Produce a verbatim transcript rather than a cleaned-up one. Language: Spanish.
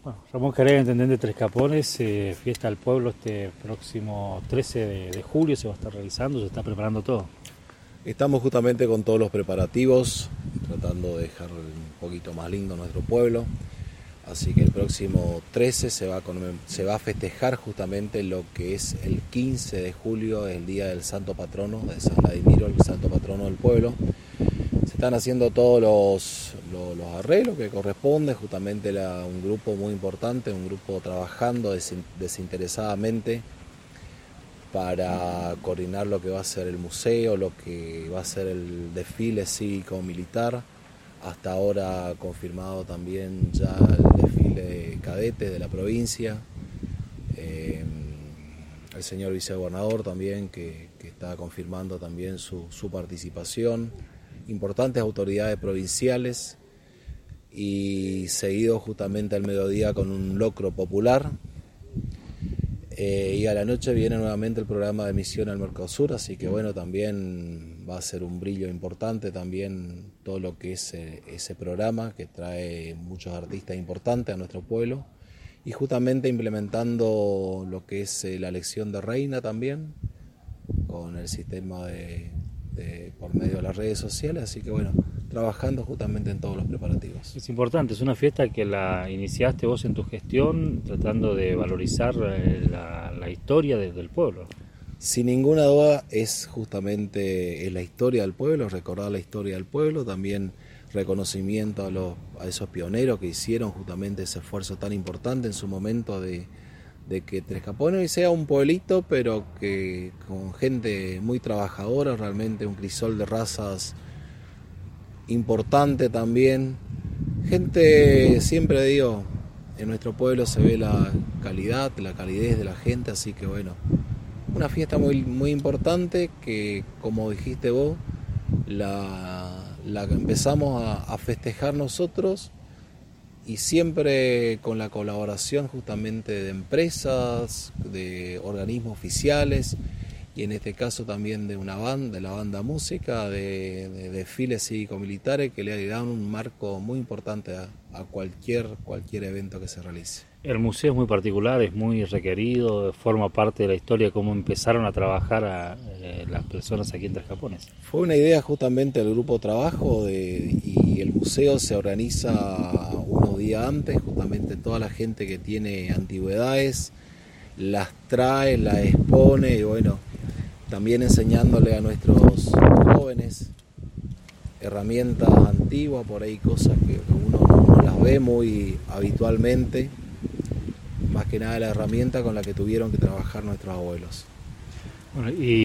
Bueno, Ramón Jerez, intendente de Tres Capones, eh, fiesta del pueblo este próximo trece de, de julio se va a estar realizando, se está preparando todo. Estamos justamente con todos los preparativos, tratando de dejar un poquito más lindo nuestro pueblo, así que el próximo trece se va a, se va a festejar justamente lo que es el quince de julio, el día del santo patrono de San Vladimiro, el santo patrono del pueblo. Se están haciendo todos los, los, los arreglos que corresponde, justamente la, un grupo muy importante, un grupo trabajando desin, desinteresadamente para coordinar lo que va a ser el museo, lo que va a ser el desfile cívico-militar. Hasta ahora confirmado también ya el desfile de cadetes de la provincia. Eh, el señor vicegobernador también que, que está confirmando también su, su participación. Importantes autoridades provinciales y seguido justamente al mediodía con un locro popular. Eh, y a la noche viene nuevamente el programa de Misión al Mercosur, así que bueno, también va a ser un brillo importante también todo lo que es eh, ese programa que trae muchos artistas importantes a nuestro pueblo y justamente implementando lo que es eh, la elección de reina también con el sistema de, de por medio de las redes sociales, así que bueno, trabajando justamente en todos los preparativos. Es importante, es una fiesta que la iniciaste vos en tu gestión tratando de valorizar la, la historia de, del pueblo. Sin ninguna duda es justamente la historia del pueblo, recordar la historia del pueblo, también reconocimiento a, los, a esos pioneros que hicieron justamente ese esfuerzo tan importante en su momento de, de que Tres Capones sea un pueblito, pero que con gente muy trabajadora, realmente un crisol de razas importante también. Gente, siempre digo, en nuestro pueblo se ve la calidad, la calidez de la gente, así que bueno, una fiesta muy, muy importante que, como dijiste vos, la, la empezamos a, a festejar nosotros y siempre con la colaboración justamente de empresas, de organismos oficiales y en este caso también de una banda, de la banda música, de, de desfiles cívico-militares que le dan un marco muy importante a, a cualquier, cualquier evento que se realice. El museo es muy particular, es muy requerido, forma parte de la historia, cómo empezaron a trabajar a, eh, las personas aquí en Tres Capones. Fue una idea justamente del grupo de trabajo de, y el museo se organiza unos días antes, justamente toda la gente que tiene antigüedades las trae, las expone y bueno, también enseñándole a nuestros jóvenes herramientas antiguas, por ahí cosas que uno no las ve muy habitualmente, más que nada la herramienta con la que tuvieron que trabajar nuestros abuelos. Bueno, y